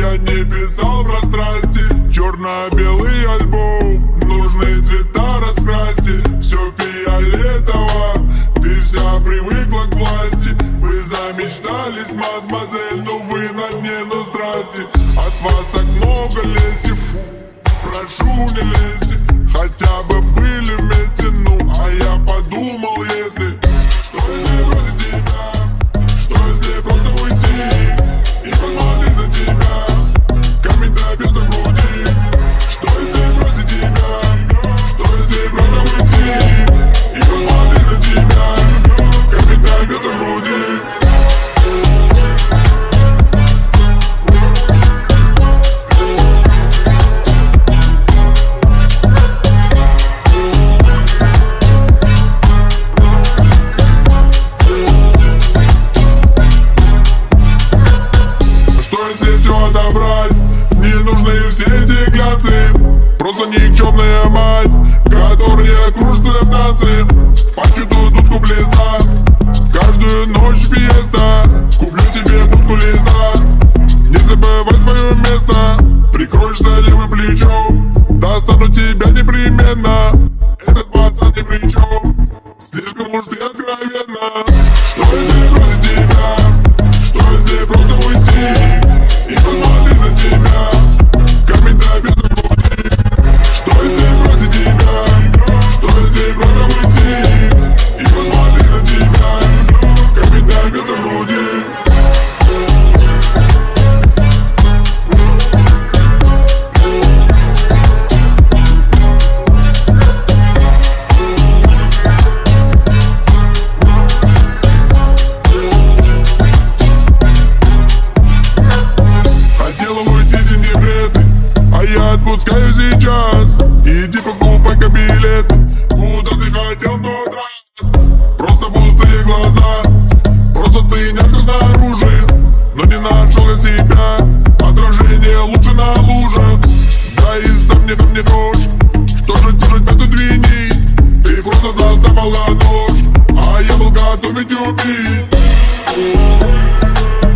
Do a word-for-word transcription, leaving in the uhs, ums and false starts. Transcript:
я не писал про страсти. Черно-белый альбом, нужные цвета раскрасьте. Все фиолетово, ты вся привыкла к власти. Вы замечтались, мадемуазель, но вы на дне, ну здрасте. От вас так много лести, фу, прошу не лезьте. Хотя бы были вместе, ну, а я подумал, если что если бросить тебя, что если просто уйти и посмотреть на тебя, камень добьется в груди. Что если бросить тебя, что если просто уйти и посмотреть на тебя, камень добьется в груди. Отобрать не нужны все эти глянцы. Просто никчемная мать, которая кружится в танце. Почти дудку пляса, каждую ночь фиеста. Куплю тебе будку леса, не забывай свое место. Прикроешься левым плечом, достану тебя непременно. Этот пацан ни при чем, слишком уж ты откровенно. Что если бросить тебя, что если просто уйти и посмотри на тебя, камень добьется в груди. Что если бросить тебя, что если просто уйти и посмотри на тебя, камень добьется в груди. Я отпускаю сейчас, иди покупай-ка билет. Куда ты хотел в тот раз? Просто пустые глаза, просто ты нянька снаружи, но не нашел я себя. Отражение лучше на лужах, да и сам не там не нож. Что же держать на той двини? Ты просто доставала нож, а я был готов ведь убить.